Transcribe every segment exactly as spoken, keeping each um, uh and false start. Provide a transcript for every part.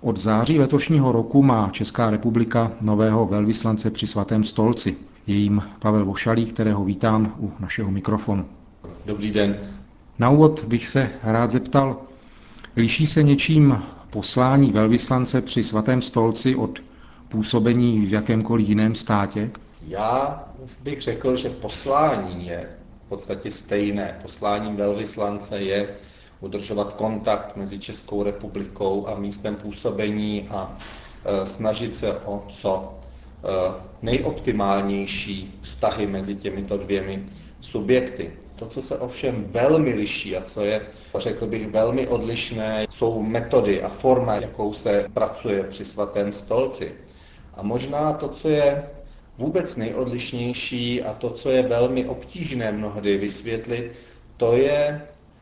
Od září letošního roku má Česká republika nového velvyslance při Svatém stolci. Je jím Pavel Vošalý, kterého vítám u našeho mikrofonu. Dobrý den. Na úvod bych se rád zeptal, liší se něčím poslání velvyslance při Svatém stolci od působení v jakémkoliv jiném státě? Já bych řekl, že poslání je v podstatě stejné. Posláním velvyslance je udržovat kontakt mezi Českou republikou a místem působení a e, snažit se o co e, nejoptimálnější vztahy mezi těmito dvěmi subjekty. To, co se ovšem velmi liší a co je, řekl bych, velmi odlišné, jsou metody a forma, jakou se pracuje při Svatém stolci. A možná to, co je vůbec nejodlišnější a to, co je velmi obtížné mnohdy vysvětlit, to je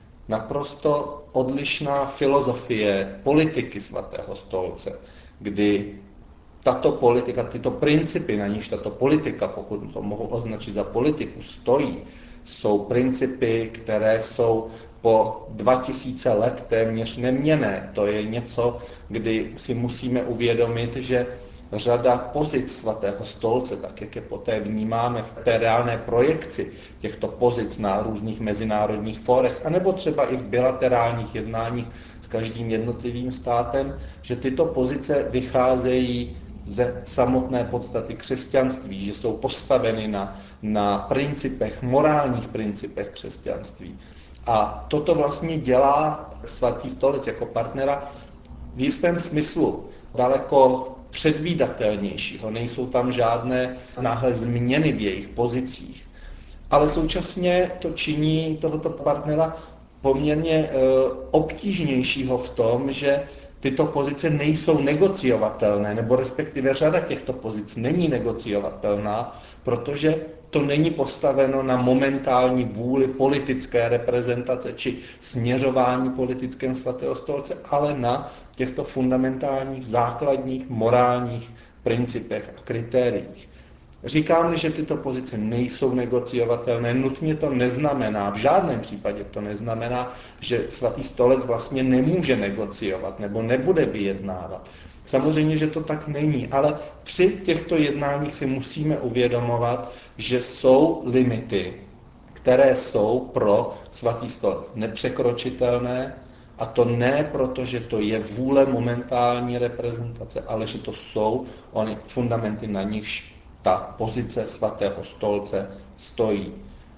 naprosto odlišná filozofie politiky Svatého stolce, kdy tato politika, tyto principy, na níž tato politika, pokud to mohu označit za politiku, stojí, jsou principy, které jsou po dva tisíce let téměř neměnné. To je něco, kdy si musíme uvědomit, že řada pozic Svatého stolce, tak jak je poté vnímáme v té reálné projekci těchto pozic na různých mezinárodních fórech, anebo třeba i v bilaterálních jednáních s každým jednotlivým státem, že tyto pozice vycházejí ze samotné podstaty křesťanství, že jsou postaveny na, na principech, morálních principech křesťanství. A toto vlastně dělá Svatý stolec jako partnera v jistém smyslu daleko předvídatelnějšího, nejsou tam žádné náhle změny v jejich pozicích. Ale současně to činí tohoto partnera poměrně e, obtížnějšího v tom, že tyto pozice nejsou negociovatelné, nebo respektive řada těchto pozic není negociovatelná, protože to není postaveno na momentální vůli politické reprezentace či směřování politickém Svatého stolce, ale na těchto fundamentálních, základních, morálních principech a kritériích. Říkám, že tyto pozice nejsou negociovatelné, nutně to neznamená, v žádném případě to neznamená, že Svatý stolec vlastně nemůže negociovat nebo nebude vyjednávat. Samozřejmě, že to tak není, ale při těchto jednáních si musíme uvědomovat, že jsou limity, které jsou pro Svatý stolec nepřekročitelné, a to ne proto, že to je vůle momentální reprezentace, ale že to jsou ony fundamenty, na nichž ta pozice Svatého stolce stojí.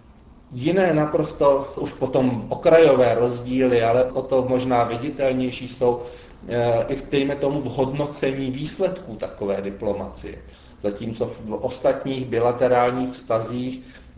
Jiné naprosto už potom okrajové rozdíly, ale o to možná viditelnější jsou i dejme tomu v hodnocení výsledků takové diplomacie. Zatímco v ostatních bilaterálních vztazích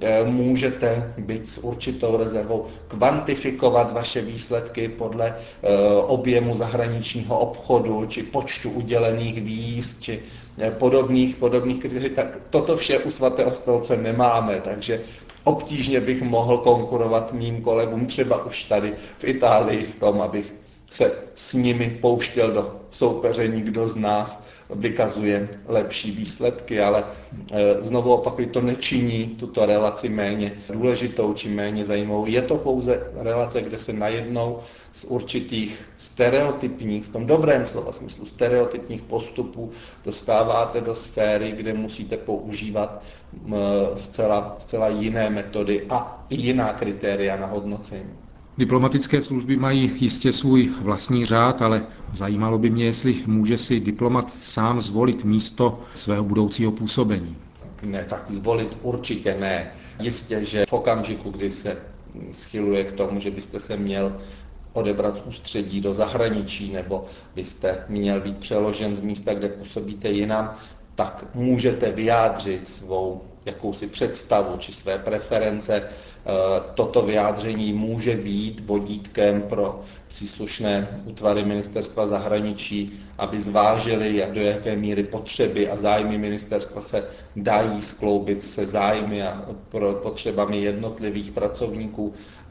můžete být s určitou rezervou kvantifikovat vaše výsledky podle objemu zahraničního obchodu, či počtu udělených víz, či podobných, podobných kritérií, tak toto vše u Svatého stolce nemáme, takže obtížně bych mohl konkurovat mým kolegům třeba už tady v Itálii v tom, abych se s nimi pouštěl do soupeření, kdo z nás vykazuje lepší výsledky, ale e, znovu opakuju, to nečiní tuto relaci méně důležitou či méně zajímavou. Je to pouze relace, kde se najednou z určitých stereotypních, v tom dobrém slova smyslu, stereotypních postupů dostáváte do sféry, kde musíte používat e, zcela, zcela jiné metody a i jiná kritéria na hodnocení. Diplomatické služby mají jistě svůj vlastní řád, ale zajímalo by mě, jestli může si diplomat sám zvolit místo svého budoucího působení. Ne, tak zvolit určitě ne. Jistě, že v okamžiku, kdy se schyluje k tomu, že byste se měl odebrat z ústředí do zahraničí, nebo byste měl být přeložen z místa, kde působíte jinam, tak můžete vyjádřit svou jakousi představu či své preference. Toto vyjádření může být vodítkem pro příslušné útvary ministerstva zahraničí, aby zvážili, do jaké míry potřeby a zájmy ministerstva se dají skloubit se zájmy a potřebami jednotlivých pracovníků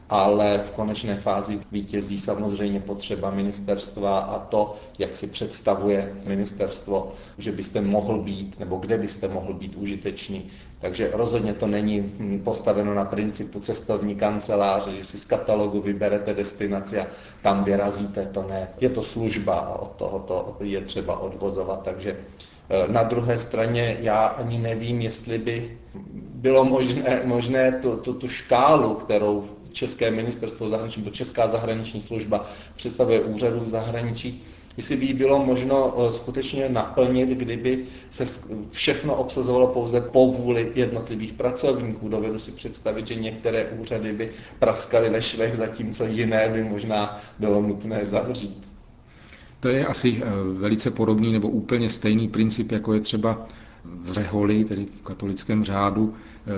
ale v konečné fázi vítězí samozřejmě potřeba ministerstva a to, jak si představuje ministerstvo, že byste mohl být, nebo kde byste mohl být užitečný. Takže rozhodně to není postaveno na principu cestovní kanceláře, že si z katalogu vyberete destinaci a tam vyrazíte, to ne. Je to služba a od toho to je třeba odvozovat, takže na druhé straně já ani nevím, jestli by bylo možné, možné tu, tu, tu škálu, kterou České ministerstvo zahraničí, nebo Česká zahraniční služba představuje úřadu v zahraničí, jestli by jí bylo možno skutečně naplnit, kdyby se všechno obsazovalo pouze po vůli jednotlivých pracovníků. Dovedu si představit, že některé úřady by praskaly ve švech, zatímco jiné by možná bylo nutné zavřít. To je asi velice podobný nebo úplně stejný princip, jako je třeba v řeholi, tedy v katolickém řádu,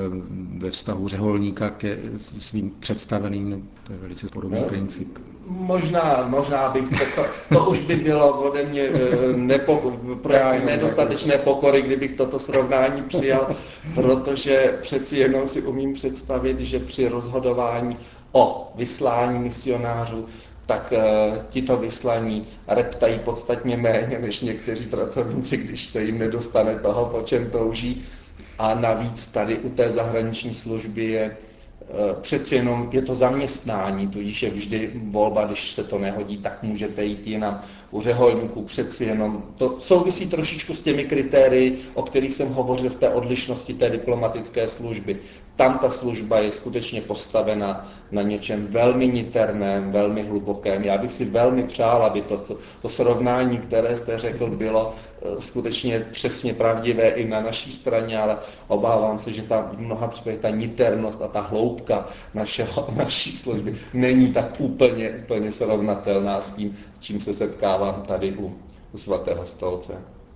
ve vztahu řeholníka ke svým představeným. To je velice podobný no, princip. Možná, možná bych, to, to už by bylo ode mě nepo, projev nedostatečné pokory, kdybych toto srovnání přijal, protože přeci jenom si umím představit, že při rozhodování o vyslání misionářů tak uh, tito vyslaní reptají podstatně méně než někteří pracovníci, když se jim nedostane toho, po čem touží. A navíc tady u té zahraniční služby je uh, přeci jenom je to zaměstnání, tudíž je vždy volba, když se to nehodí, tak můžete jít jinam. U řeholníků přeci jenom to souvisí trošičku s těmi kritérii, o kterých jsem hovořil v té odlišnosti té diplomatické služby. Tam ta služba je skutečně postavena na něčem velmi niterném, velmi hlubokém. Já bych si velmi přál, aby to, to, to srovnání, které jste řekl, bylo skutečně přesně pravdivé i na naší straně, ale obávám se, že ta v mnoha případech ta niternost a ta hloubka našeho, naší služby není tak úplně, úplně srovnatelná s tím, s čím se setkávám tady u, u Svatého stolce.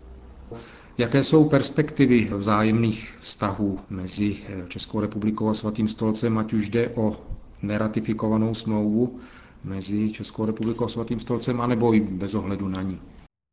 Jaké jsou perspektivy vzájemných vztahů mezi Českou republikou a Svatým stolcem, ať už jde o neratifikovanou smlouvu mezi Českou republikou a Svatým stolcem, anebo i bez ohledu na ní?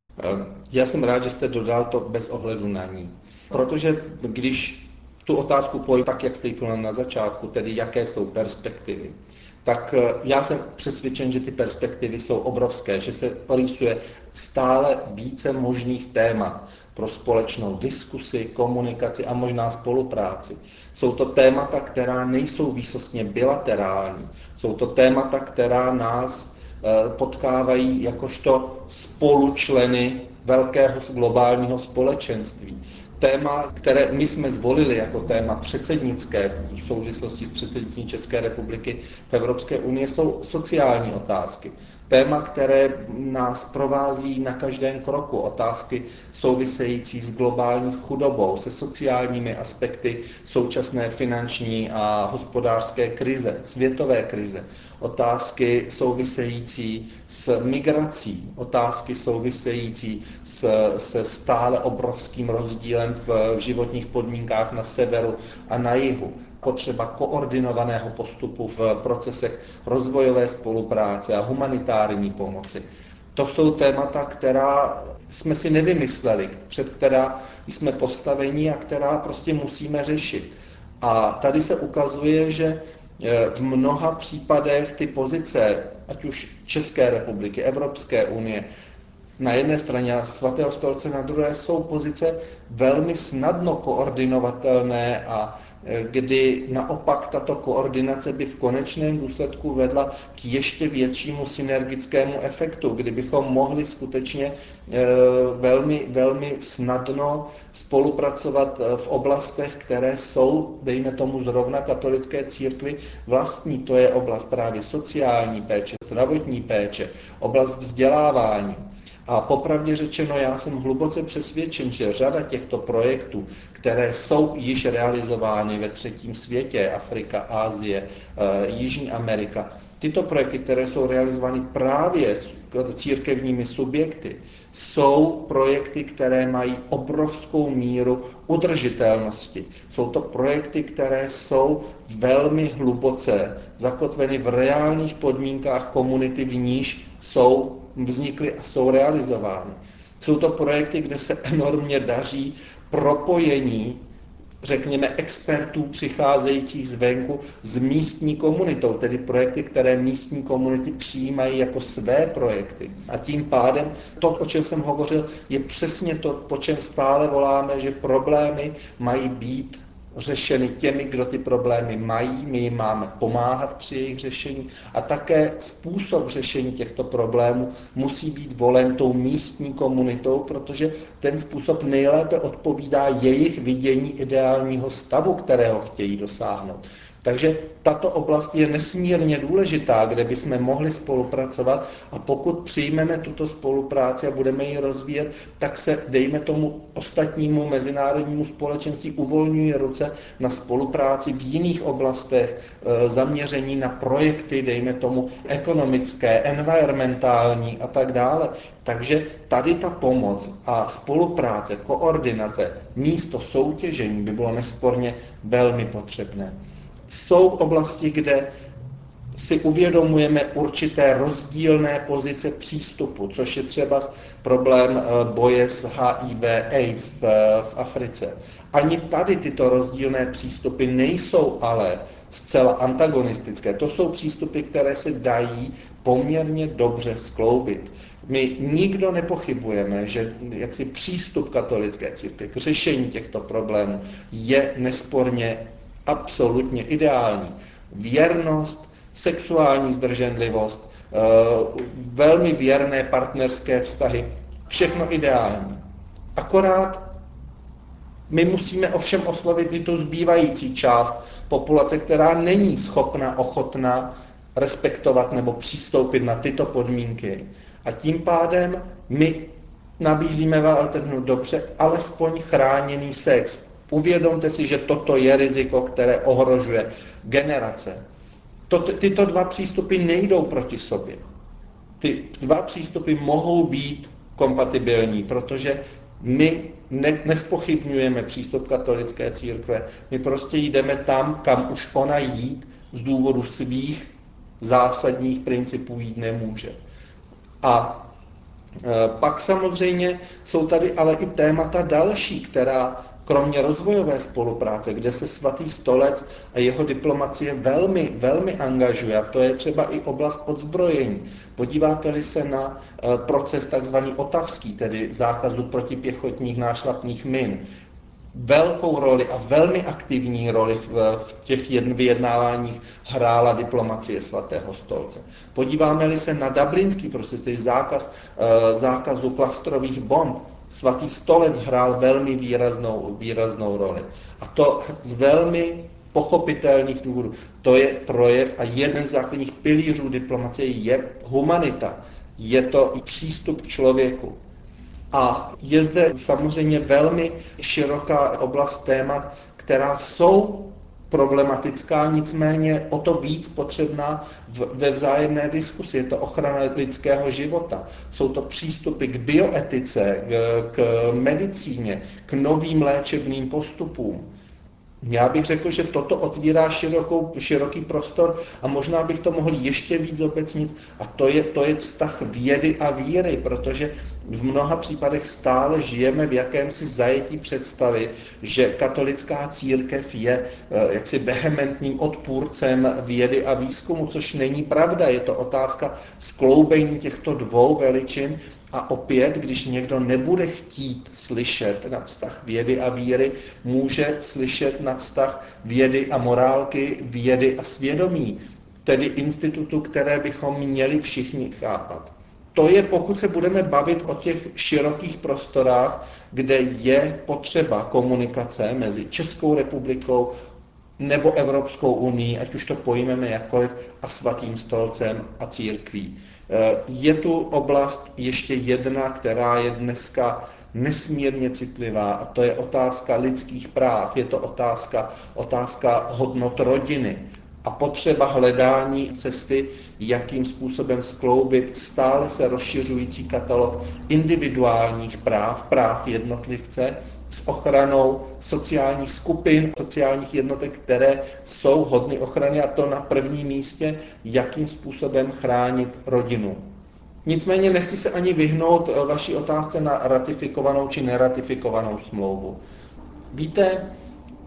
Já jsem rád, že jste dodal to bez ohledu na ní. Protože když tu otázku pojím tak, jak jste ji na začátku, tedy jaké jsou perspektivy, tak já jsem přesvědčen, že ty perspektivy jsou obrovské, že se rýsuje stále více možných témat pro společnou diskusi, komunikaci a možná spolupráci. Jsou to témata, která nejsou výsostně bilaterální. Jsou to témata, která nás potkávají jakožto spolučleny velkého globálního společenství. Téma, které my jsme zvolili jako téma předsednické v souvislosti s předsednictvím České republiky v Evropské unii, jsou sociální otázky. Téma, které nás provází na každém kroku, otázky související s globální chudobou, se sociálními aspekty současné finanční a hospodářské krize, světové krize, otázky související s migrací, otázky související s, se stále obrovským rozdílem v životních podmínkách na severu a na jihu, potřeba koordinovaného postupu v procesech rozvojové spolupráce a humanitární pomoci. To jsou témata, která jsme si nevymysleli, před která jsme postaveni a která prostě musíme řešit. A tady se ukazuje, že v mnoha případech ty pozice, ať už České republiky, Evropské unie, na jedné straně a Svatého stolce na druhé, jsou pozice velmi snadno koordinovatelné a kdy naopak tato koordinace by v konečném důsledku vedla k ještě většímu synergickému efektu, kdybychom mohli skutečně velmi, velmi snadno spolupracovat v oblastech, které jsou, dejme tomu zrovna katolické církvi, vlastní. To je oblast právě sociální péče, zdravotní péče, oblast vzdělávání. A popravdě řečeno, já jsem hluboce přesvědčen, že řada těchto projektů, které jsou již realizovány ve třetím světě, Afrika, Asie, Jižní Amerika, tyto projekty, které jsou realizovány právě církevními subjekty, jsou projekty, které mají obrovskou míru udržitelnosti. Jsou to projekty, které jsou velmi hluboce zakotveny v reálných podmínkách komunity, v níž jsou vznikly a jsou realizovány. Jsou to projekty, kde se enormně daří propojení řekněme, expertů přicházejících zvenku s místní komunitou, tedy projekty, které místní komunity přijímají jako své projekty. A tím pádem to, o čem jsem hovořil, je přesně to, po čem stále voláme, že problémy mají být řešeny těmi, kdo ty problémy mají, my jim máme pomáhat při jejich řešení a také způsob řešení těchto problémů musí být volen tou místní komunitou, protože ten způsob nejlépe odpovídá jejich vidění ideálního stavu, kterého chtějí dosáhnout. Takže tato oblast je nesmírně důležitá, kde bychom mohli spolupracovat a pokud přijmeme tuto spolupráci a budeme ji rozvíjet, tak se, dejme tomu ostatnímu mezinárodnímu společenství, uvolňují ruce na spolupráci v jiných oblastech, zaměření na projekty, dejme tomu ekonomické, environmentální a tak dále. Takže tady ta pomoc a spolupráce, koordinace místo soutěžení by bylo nesporně velmi potřebné. Jsou oblasti, kde si uvědomujeme určité rozdílné pozice přístupu, což je třeba problém boje s H I V AIDS v, v Africe. Ani tady tyto rozdílné přístupy nejsou ale zcela antagonistické. To jsou přístupy, které se dají poměrně dobře skloubit. My nikdo nepochybujeme, že jaksi přístup katolické církve k řešení těchto problémů je nesporně absolutně ideální. Věrnost, sexuální zdrženlivost, velmi věrné partnerské vztahy, všechno ideální. Akorát my musíme ovšem oslovit i tu zbývající část populace, která není schopna, ochotna respektovat nebo přistoupit na tyto podmínky. A tím pádem my nabízíme alternativu, dobře, alespoň chráněný sex. Uvědomte si, že toto je riziko, které ohrožuje generace. Toto, tyto dva přístupy nejdou proti sobě. Ty dva přístupy mohou být kompatibilní, protože my ne, nespochybňujeme přístup katolické církve. My prostě jdeme tam, kam už ona jít z důvodu svých zásadních principů jít nemůže. A pak samozřejmě jsou tady ale i témata další, která kromě rozvojové spolupráce, kde se Svatý stolec a jeho diplomacie velmi, velmi angažuje, a to je třeba i oblast odzbrojení. Podíváte-li se na proces takzvaný otavský, tedy zákazu protipěchotních nášlapných min, velkou roli a velmi aktivní roli v, v těch vyjednáváních hrála diplomacie Svatého stolce. Podíváme-li se na dublinský proces, tedy zákaz, zákazu klastrových bomb, Svatý stolec hrál velmi výraznou, výraznou roli. A to z velmi pochopitelných důvodů. To je projev a jeden z základních pilířů diplomacie je humanita. Je to i přístup k člověku. A je zde samozřejmě velmi široká oblast témat, která jsou problematická, nicméně o to víc potřebná ve vzájemné diskusi. Je to ochrana lidského života, jsou to přístupy k bioetice, k medicíně, k novým léčebným postupům. Já bych řekl, že toto otvírá širokou, široký prostor a možná bych to mohl ještě víc zobecnit a to je, to je vztah vědy a víry, protože v mnoha případech stále žijeme v jakémsi zajetí představy, že katolická církev je jaksi vehementním odpůrcem vědy a výzkumu, což není pravda. Je to otázka skloubení těchto dvou veličin. A opět, když někdo nebude chtít slyšet na vztah vědy a víry, může slyšet na vztah vědy a morálky, vědy a svědomí, tedy institutu, které bychom měli všichni chápat. To je, pokud se budeme bavit o těch širokých prostorách, kde je potřeba komunikace mezi Českou republikou nebo Evropskou unii, ať už to pojmeme jakkoliv, a Svatým stolcem a církví. Je tu oblast ještě jedna, která je dneska nesmírně citlivá, a to je otázka lidských práv, je to otázka, otázka hodnot rodiny a potřeba hledání cesty, jakým způsobem skloubit stále se rozšiřující katalog individuálních práv, práv jednotlivce, s ochranou sociálních skupin, sociálních jednotek, které jsou hodny ochrany, a to na prvním místě, jakým způsobem chránit rodinu. Nicméně nechci se ani vyhnout vaší otázce na ratifikovanou či neratifikovanou smlouvu. Víte,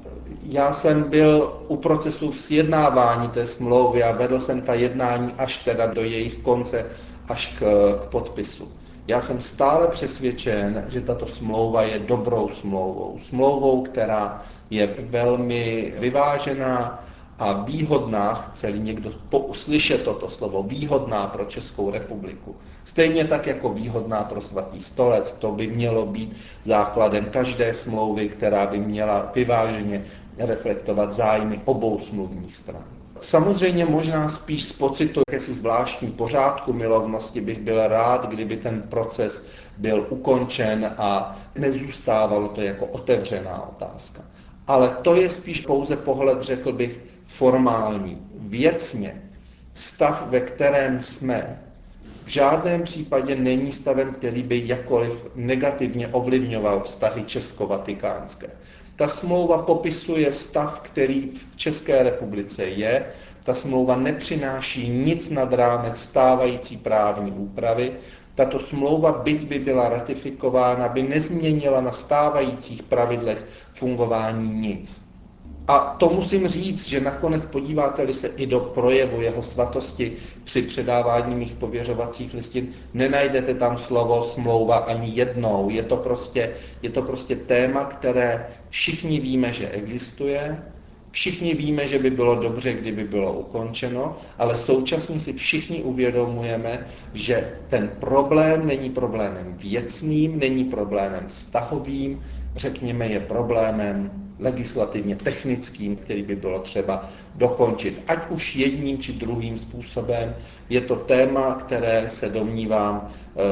Já jsem byl u procesu sjednávání té smlouvy a vedl jsem ta jednání až teda do jejich konce, až k, k podpisu. Já jsem stále přesvědčen, že tato smlouva je dobrou smlouvou. Smlouvou, která je velmi vyvážená a výhodná, chce-li někdo uslyšet toto slovo, výhodná pro Českou republiku. Stejně tak jako výhodná pro Svatý stolec, to by mělo být základem každé smlouvy, která by měla vyváženě reflektovat zájmy obou smluvních stran. Samozřejmě možná spíš z pocitu jakési zvláštní pořádku milovnosti bych byl rád, kdyby ten proces byl ukončen a nezůstávalo to jako otevřená otázka. Ale to je spíš pouze pohled, řekl bych, formální. Věcně stav, ve kterém jsme, v žádném případě není stavem, který by jakkoliv negativně ovlivňoval vztahy česko-vatikánské. Ta smlouva popisuje stav, který v České republice je. Ta smlouva nepřináší nic nad rámec stávající právní úpravy. Tato smlouva, byť by byla ratifikována, by nezměnila na stávajících pravidlech fungování nic. A to musím říct, že nakonec podíváte-li se i do projevu jeho svatosti při předávání mých pověřovacích listin, nenajdete tam slovo smlouva ani jednou. Je to prostě, je to prostě téma, které všichni víme, že existuje, všichni víme, že by bylo dobře, kdyby bylo ukončeno, ale současně si všichni uvědomujeme, že ten problém není problémem věcným, není problémem vztahovým, řekněme, je problémem legislativně technickým, který by bylo třeba dokončit, ať už jedním či druhým způsobem. Je to téma, které se domnívám,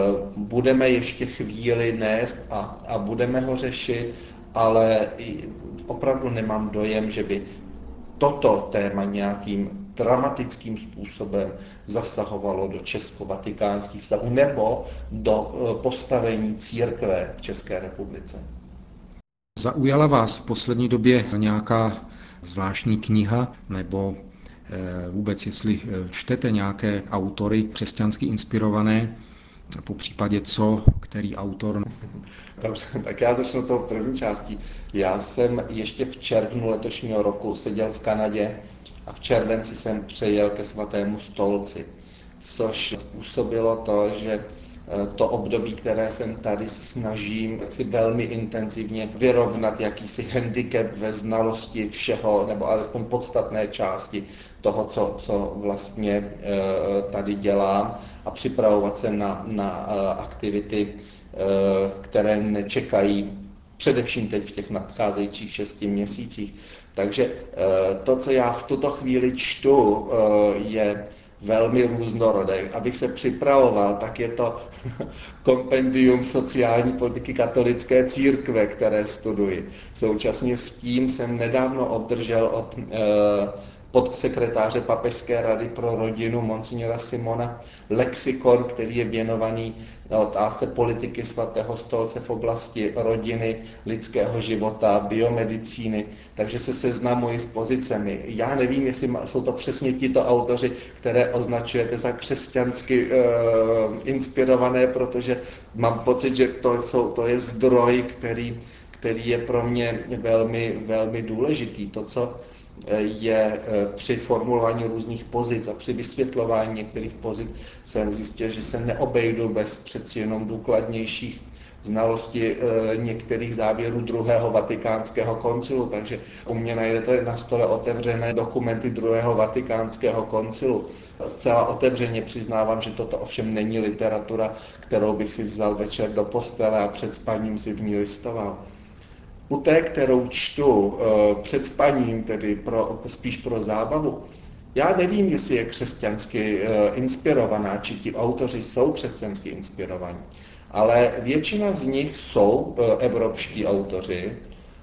budeme ještě chvíli nést a, a budeme ho řešit, ale opravdu nemám dojem, že by toto téma nějakým dramatickým způsobem zasahovalo do česko-vatikánských vztahů nebo do postavení církve v České republice. Zaujala vás v poslední době nějaká zvláštní kniha nebo vůbec, jestli čtete nějaké autory křesťansky inspirované, po případě co, který autor? Dobře, tak já začnu tou první částí. Já jsem ještě v červnu letošního roku seděl v Kanadě a v červenci jsem přejel ke Svatému stolci, což způsobilo to, že to období, které jsem tady snažím si velmi intenzivně vyrovnat jakýsi handicap ve znalosti všeho, nebo alespoň podstatné části toho, co, co vlastně tady dělám a připravovat se na, na aktivity, které nečekají především teď v těch nadcházejících šesti měsících. Takže to, co já v tuto chvíli čtu, je velmi různorodé. Abych se připravoval, tak je to kompendium sociální politiky katolické církve, které studuji. Současně s tím jsem nedávno obdržel od podsekretáře Papežské rady pro rodinu Monsignora Simona lexikon, který je věnovaný otázce politiky Svatého stolce v oblasti rodiny, lidského života, biomedicíny, takže se seznamuji s pozicemi. Já nevím, jestli jsou to přesně tito autoři, které označujete za křesťansky e, inspirované, protože mám pocit, že to, jsou, to je zdroj, který, který je pro mě velmi, velmi důležitý. To, co je při formulování různých pozic a při vysvětlování některých pozic jsem zjistil, že se neobejdu bez přeci jenom důkladnějších znalosti některých závěrů druhého vatikánského koncilu, takže u mě najdete na stole otevřené dokumenty druhého vatikánského koncilu. Zcela otevřeně přiznávám, že toto ovšem není literatura, kterou bych si vzal večer do postele a před spaním si v ní listoval. U té, kterou čtu před spaním, tedy pro, spíš pro zábavu, já nevím, jestli je křesťansky inspirovaná, či ti autoři jsou křesťansky inspirovaní, ale většina z nich jsou evropští autoři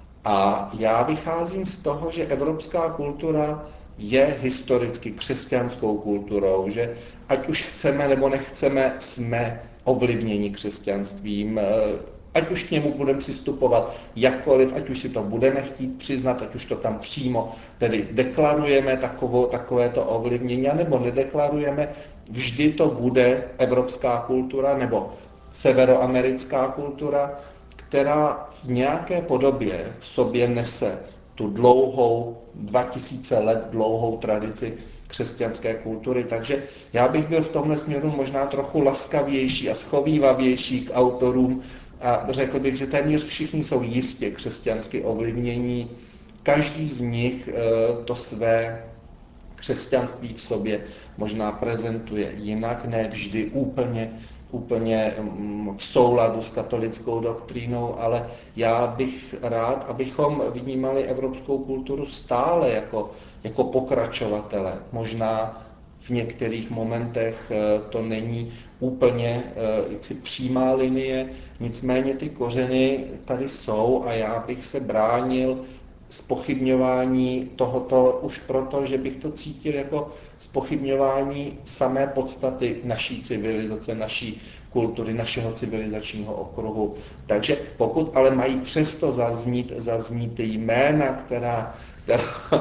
a já vycházím z toho, že evropská kultura je historicky křesťanskou kulturou, že ať už chceme nebo nechceme, jsme ovlivněni křesťanstvím, ať už k němu budeme přistupovat jakkoliv, ať už si to budeme chtít přiznat, ať už to tam přímo tedy deklarujeme takovou, takovéto ovlivnění, nebo nedeklarujeme, vždy to bude evropská kultura nebo severoamerická kultura, která v nějaké podobě v sobě nese tu dlouhou, dva tisíce let dlouhou tradici křesťanské kultury. Takže já bych byl v tomhle směru možná trochu laskavější a schovývavější k autorům a řekl bych, že téměř všichni jsou jistě křesťansky ovlivnění. Každý z nich to své křesťanství v sobě možná prezentuje jinak, ne vždy úplně, úplně v souladu s katolickou doktrínou, ale já bych rád, abychom vnímali evropskou kulturu stále jako, jako pokračovatele. Možná v některých momentech to není úplně jaksi přímá linie, nicméně ty kořeny tady jsou a já bych se bránil zpochybňování tohoto už proto, že bych to cítil jako zpochybňování samé podstaty naší civilizace, naší kultury, našeho civilizačního okruhu. Takže pokud ale mají přesto zaznít, zaznít ty jména, která, která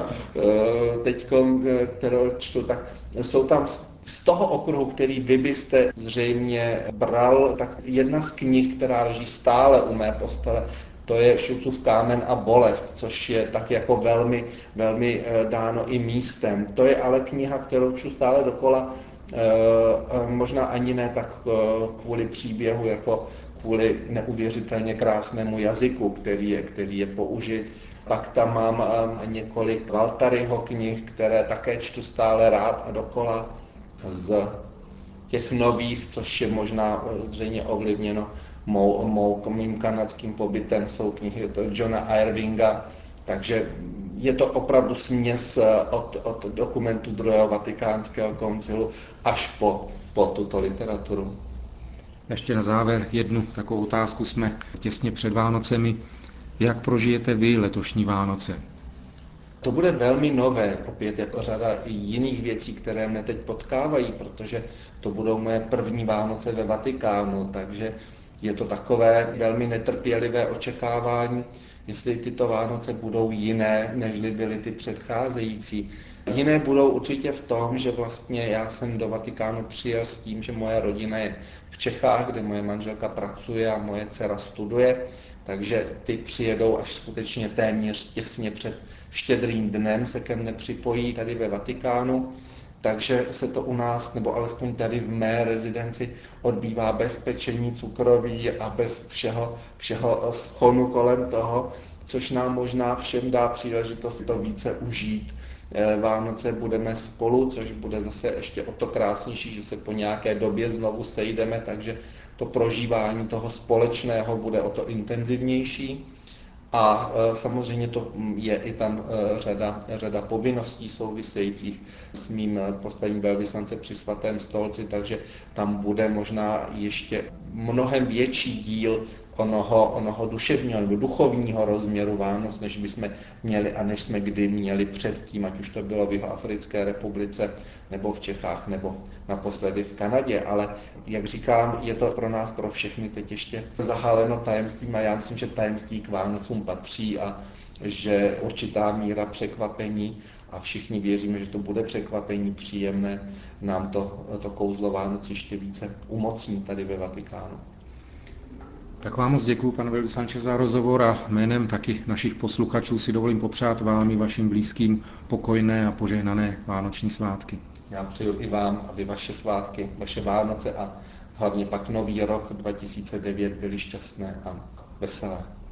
teď, kterou čtu, tak jsou tam z toho okruhu, který vy byste zřejmě bral, tak jedna z knih, která leží stále u mé postele, to je Šucův Kámen a bolest, což je tak jako velmi, velmi dáno i místem. To je ale kniha, kterou čtu stále dokola, možná ani ne tak kvůli příběhu, jako kvůli neuvěřitelně krásnému jazyku, který je, který je použit. Pak tam mám několik Valtaryho knih, které také čtu stále rád a dokola. Z těch nových, což je možná zřejmě ovlivněno mou, mou, mým kanadským pobytem, jsou knihy od Johna Irvinga, takže je to opravdu směs od, od dokumentu druhého vatikánského koncilu až po, po tuto literaturu. Ještě na závěr jednu takovou otázku, jsme těsně před Vánocemi. Jak prožijete vy letošní Vánoce? To bude velmi nové, opět jako řada i jiných věcí, které mne teď potkávají, protože to budou moje první Vánoce ve Vatikánu, takže je to takové velmi netrpělivé očekávání, jestli tyto Vánoce budou jiné, než byly ty předcházející. Jiné budou určitě v tom, že vlastně já jsem do Vatikánu přijel s tím, že moje rodina je v Čechách, kde moje manželka pracuje a moje dcera studuje, takže ty přijedou až skutečně téměř těsně před Štědrým dnem se ke mně připojí tady ve Vatikánu, takže se to u nás, nebo alespoň tady v mé rezidenci, odbývá bez pečení cukroví a bez všeho, všeho schonu kolem toho, což nám možná všem dá příležitost to více užít. Vánoce budeme spolu, což bude zase ještě o to krásnější, že se po nějaké době znovu sejdeme, takže to prožívání toho společného bude o to intenzivnější. A samozřejmě to je i tam řada, řada povinností souvisejících s mým postavením velvyslance při svatém stolci, takže tam bude možná ještě mnohem větší díl onoho, onoho duševního nebo duchovního rozměru Vánoc, než bychom měli a než jsme kdy měli předtím, ať už to bylo v Jihoafrické republice, nebo v Čechách, nebo naposledy v Kanadě. Ale jak říkám, je to pro nás, pro všechny teď ještě zaháleno tajemstvím a já myslím, že tajemství k Vánocům patří a že určitá míra překvapení a všichni věříme, že to bude překvapení příjemné, nám to, to kouzlo Vánoc ještě více umocní tady ve Vatikánu. Tak vám moc děkuji, pane velvyslanče, za rozhovor a jménem taky našich posluchačů si dovolím popřát vám i vašim blízkým pokojné a požehnané vánoční svátky. Já přeju i vám, aby vaše svátky, vaše Vánoce a hlavně pak nový rok dva tisíce devět byly šťastné a veselé.